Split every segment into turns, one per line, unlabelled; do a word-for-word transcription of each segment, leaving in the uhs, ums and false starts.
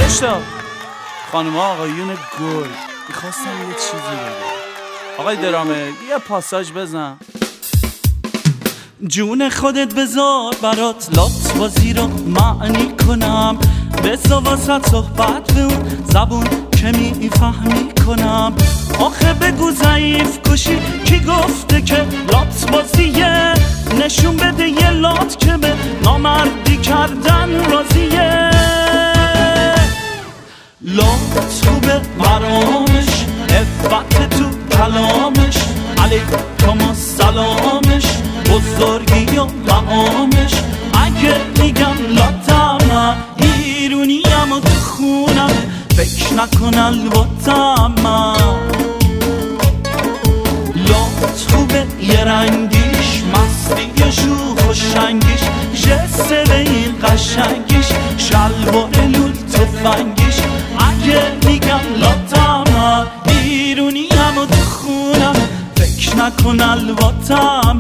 فرشتا خانم آقایون گل میخواستم یه چیزی بگم. آقای درامه یه پاساژ بزن. جون خودت بذار برات لات بازی رو معنی کنم، بذار واسه صحبت به اون زبون که میفهمی کنم. آخه بگو ضعیف کشی کی گفته که لات بازیه؟ نشون بده یه لات که به نامردی کردن راضیه. لات خوبه مرامش، عفت تو کلامش، علیکم السلامش، بزرگی و مقامش. اگه میگم لاتم ایرونیم و تو خونم، فکر نکن الباتم. لات خوبه یه رنگیش، مستی شوخ و شنگیش، جسه به این قشنگیش، شلوار لول تفنگیش. اگه میگم لاتم ایرونیم و تو خونم، فکر نکن الباتم.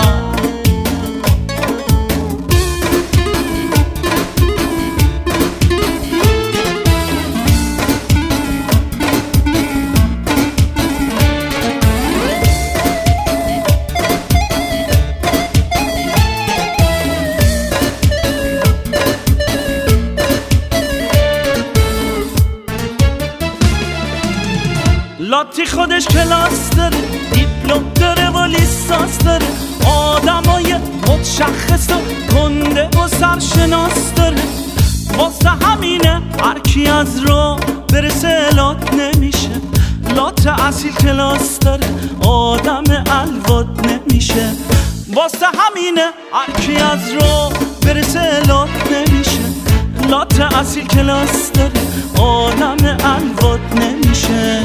لاتی خودش کلاس داره، دیپلم داره و لیسانس داره، آدمای متشخص و گنده و سرشناس داره. واسه همینه هرکی از رو برسه لات نمیشه. لات اصیل کلاس داره، آدم الواد نمیشه. واسه همینه هرکی از رو برسه لات نمیشه. لات اصیل کلاس داره، آدم الواد نمیشه.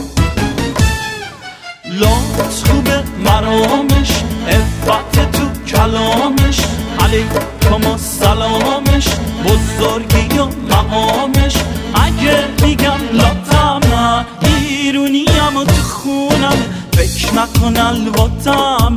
لات خوبه مرامش، عفت تو کلامش، علیکم السلامش، بزرگی و مقامش. اگه میگم لاتم ایرونیم و تو خونم، فکر نکن الباتم.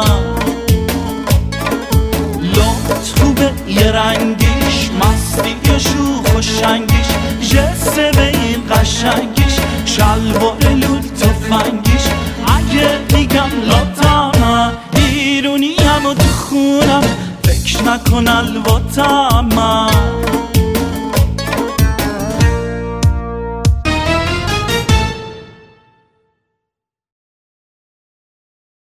لات خوبه یه رنگیش، مستی شوخ و شنگیش، جسه به این قشنگیش، شلوار لول تفنگیش. اگه میگم لاتم ایرونیم و تو خونم، فکر نکن الباتم.